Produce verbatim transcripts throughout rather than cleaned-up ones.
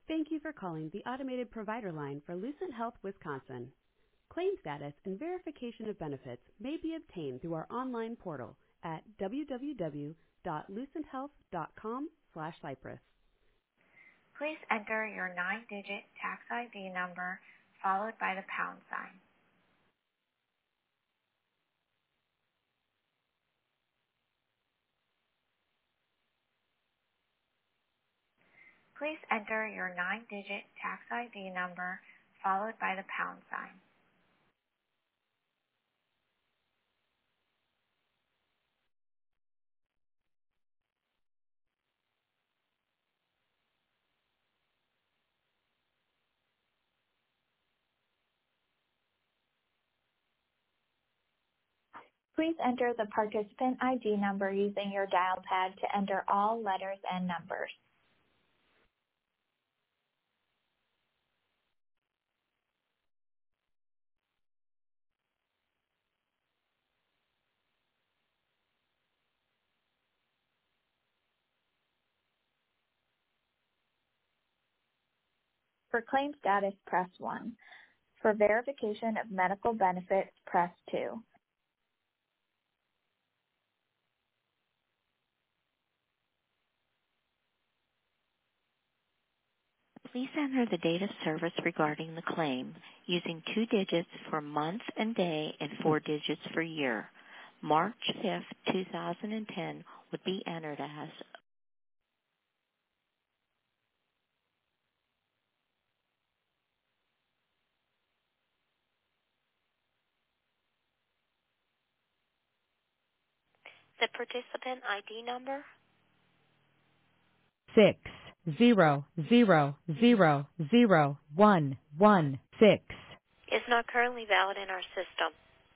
Thank you for calling the automated provider line for Lucent Health Wisconsin. Claim status and verification of benefits may be obtained through our online portal at w w w dot lucent health dot com slash cypress. Please enter your nine-digit tax I D number followed by the pound sign. Please enter your nine-digit tax I D number followed by the pound sign. Please enter the participant I D number using your dial pad to enter all letters and numbers. For claim status, press one. For verification of medical benefits, press two. Please enter the date of service regarding the claim using two digits for month and day and four digits for year. March fifth, two thousand ten would be entered as. The participant I D number six zero zero zero zero one one six. is not currently valid in our system.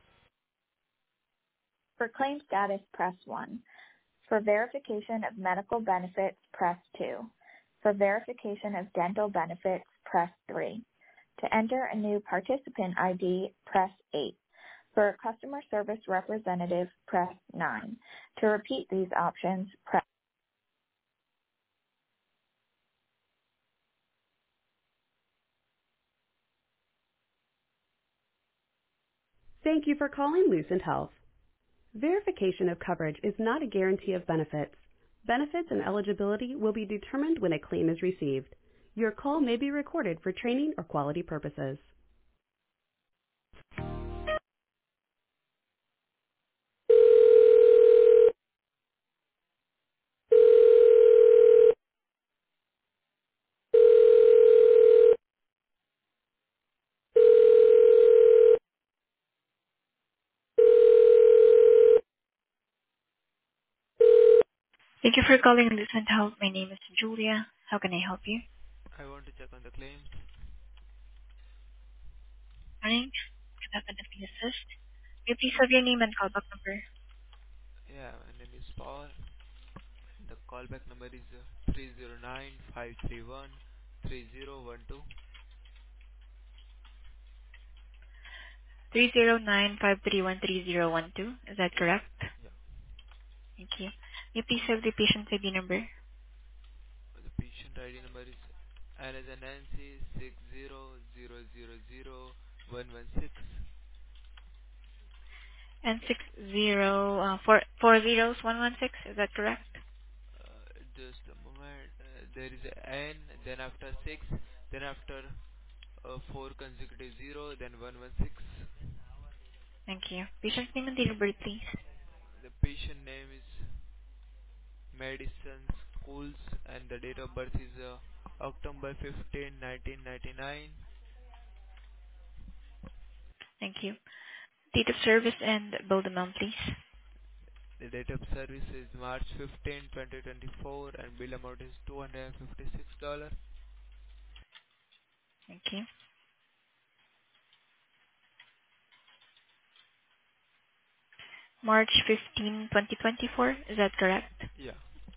For claim status, press one. For verification of medical benefits, press two. For verification of dental benefits, press three. To enter a new participant I D, press eight. For a customer service representative, press nine. To repeat these options, press Thank you for calling Lucent Health. Verification of coverage is not a guarantee of benefits. Benefits and eligibility will be determined when a claim is received. Your call may be recorded for training or quality purposes. Thank you for calling Lucent Health. My name is Julia. How can I help you? I want to check on the claims. Morning. Can I definitely assist? May you please have your name and callback number? Yeah, my name is Paul. The callback number is uh, three zero nine, five three one, three zero one two. three zero nine five three one three zero one two. Is that Yeah, correct? yeah. Thank you. May you please have the patient I D number? The patient I D number is N as in Nancy six zero zero zero zero one one six. And six zero uh, four four zeros one one six. Is that correct? Uh, just a moment. Uh, there is a N, then after six, then after uh, four consecutive zero, then one one six. Thank you. Patient's name and date of birth, please. The patient name is Madison Schools and the date of birth is uh, October fifteenth, nineteen ninety-nine. Thank you. Date of service and bill amount, please. The date of service is March fifteenth, twenty twenty-four and bill amount is two hundred fifty-six dollars. Thank you. March fifteenth, twenty twenty-four. Is that correct? Yeah.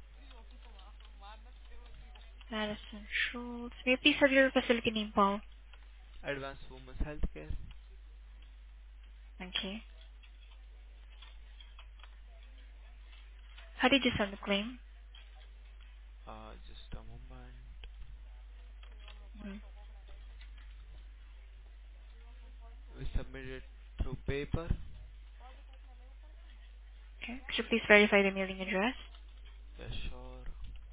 Madison Schultz. May you please have your facility name, Paul? Advanced Women's Healthcare. Thank you. How did you send the claim? Uh, just a moment. Mm. We submitted through paper. Okay. Could you please verify the mailing address? Yeah, sure.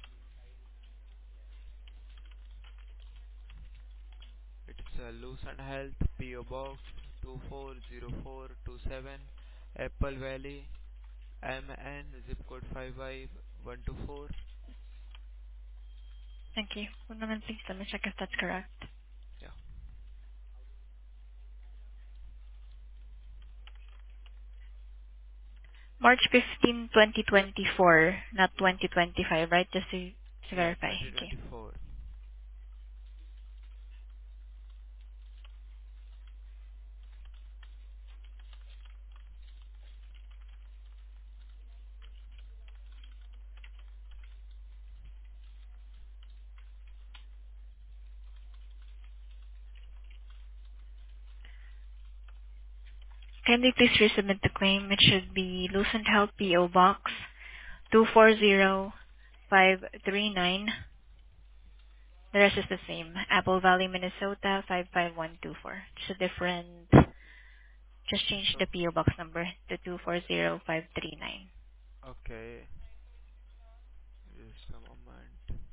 It's uh, Lucent Health, P O Box two four zero four two seven, Apple Valley, M N, zip code five five one two four. Thank you. One moment, please. Let me check if that's correct. Yeah. March fifteenth, twenty twenty-four, not twenty twenty-five, right? Just to, to Yeah, verify. Okay. twenty twenty-four. Can you please resubmit the claim? It should be Lucent Health P O Box two four zero five three nine. The rest is the same. Apple Valley, Minnesota five five one two four. It's a different. Just change So, the P O Box number to two four zero five three nine. okay. Just a moment.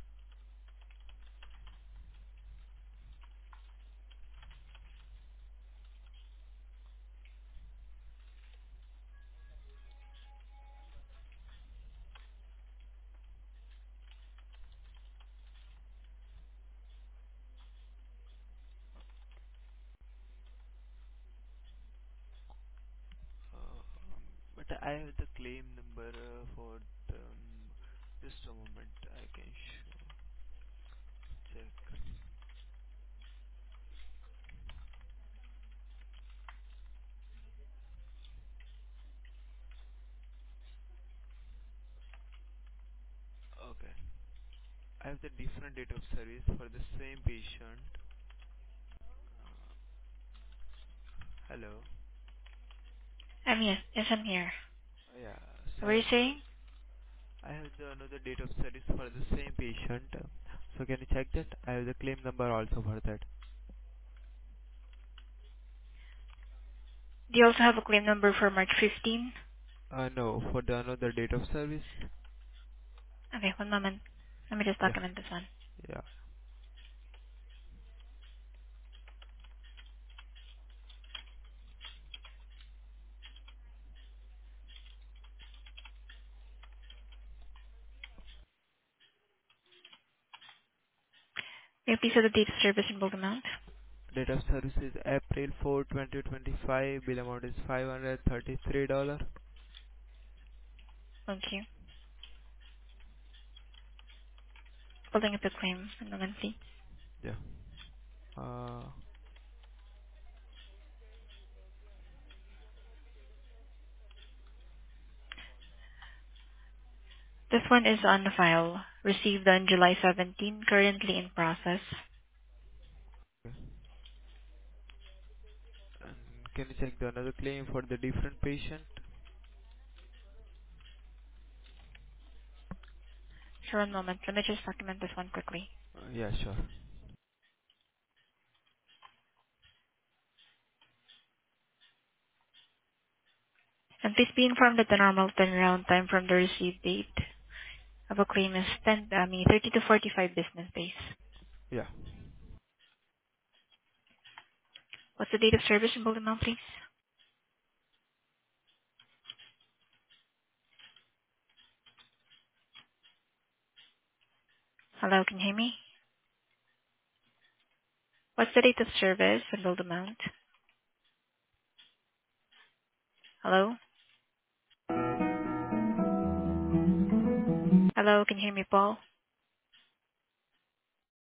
Uh, but I have the claim number uh, for the. Um, just a moment. I can show. Check. Okay. I have the different date of service for the same patient. Uh, hello. Um, yes, yes, I'm here. Yeah. So What I were you have the saying? I have the another date of service for the same patient. So can you check that? I have the claim number also for that. Do you also have a claim number for March fifteenth? Uh, no, for the another date of service. Okay, one moment. Let me just Yeah. document this one. Yeah. May you please have the date of service and bold amount? Date of service is April fourth, twenty twenty-five. Bill amount is five hundred thirty-three dollars. Thank you. Holding up the claim. One moment, please. Yeah. Uh, This one is on the file. Received on July seventeenth, currently in process. okay. And can you check the another claim for the different patient? Sure, one moment. Let me just document this one quickly. Uh, yeah, sure. And please be informed that the normal turnaround time from the receipt date of a claim is ten, I mean, thirty to forty-five business days. Yeah. What's the date of service and bold amount, please? Hello, can you hear me? What's the date of service and build amount? Hello? Hello, can you hear me, Paul?